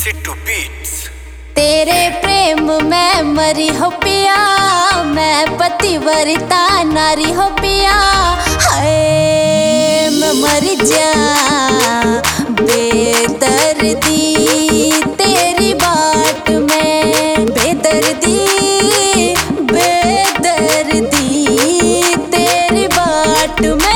सिट्टू beats. तेरे प्रेम में मरी हो पिया, मैं पतिव्रता नारी हो पिया। हाय मैं मर जा बेदर्दी तेरी बाट में, बेदर्दी बेदर्दी तेरी बाट में।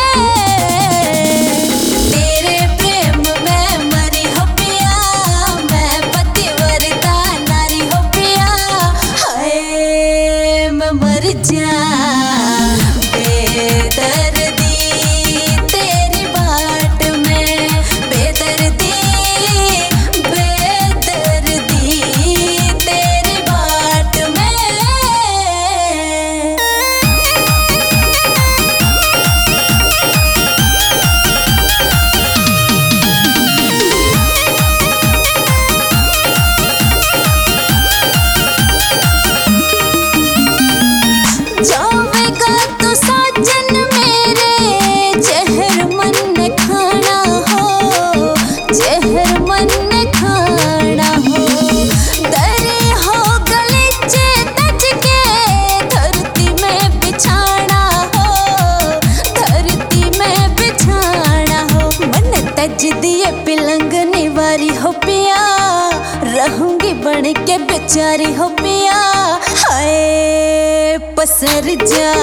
पिलंग निवारी हो पिया, रहूंगी बन के बेचारी हो पिया। हाय पसर जा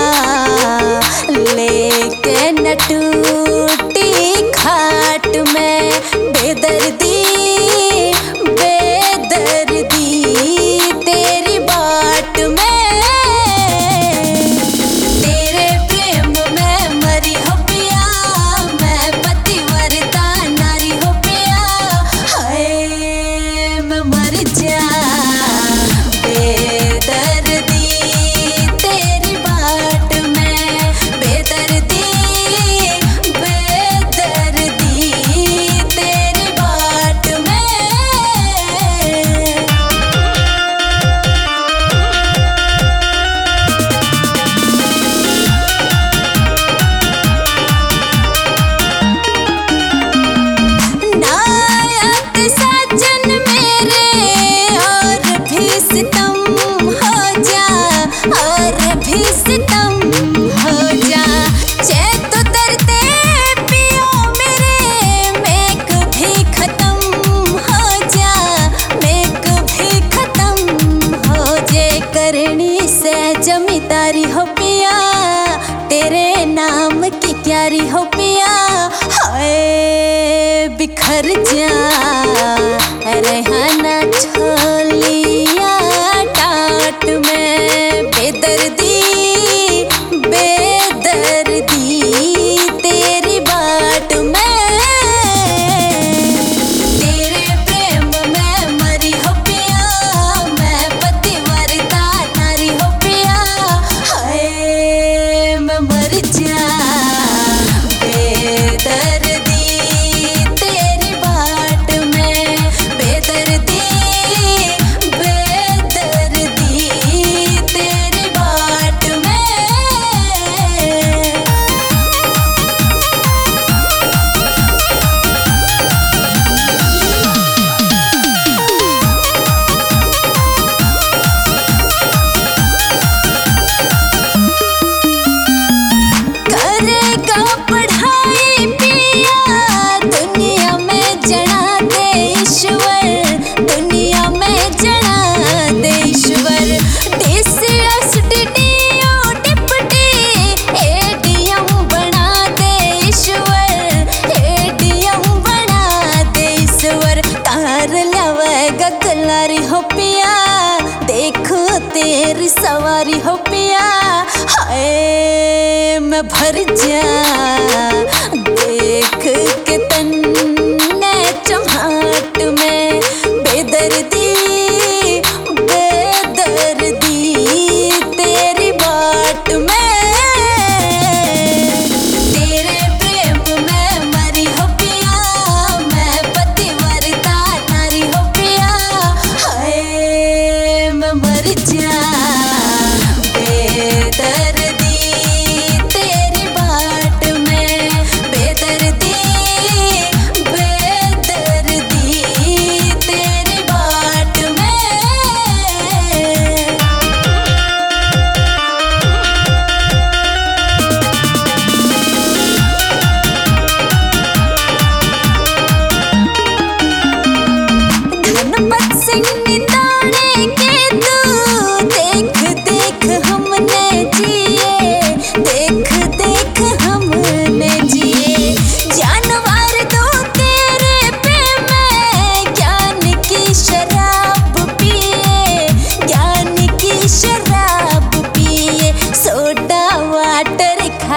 लेके न टूटी खाट में, बेदर्दी बेदर्दी तेरी बाट में। जमींदारी हो पिया तेरे नाम की क्यारी हो पिया। हाय बिखर जा रहना छोलिया टाट में, बेदर्दी बेदर्दी तेरी बाट में। हो पिया देखो तेरी सवारी हो पिया। हाय मैं भर जा देख के तन्ने चमाट में, बेदर्दी बेदर्दी तेरी बाट में। बेदर्दी तेरी बाट में।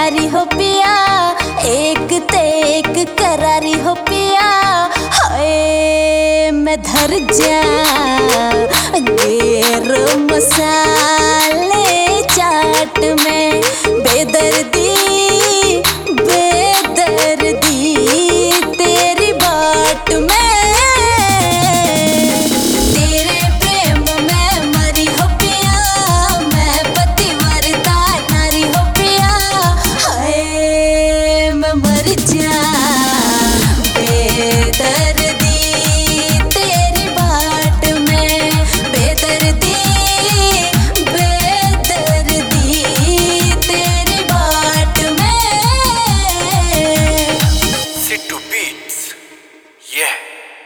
प्यारी हो पिया, एक ते एक करारी हो पिया। हाय मैं धर जा गेर मसाले चाट में, बेदर्दी बेदर्दी तेरी बाट में। तेरे प्रेम में मरी हो पिया, मैं पतिव्रता नारी हो पिया। हाय मैं मर जा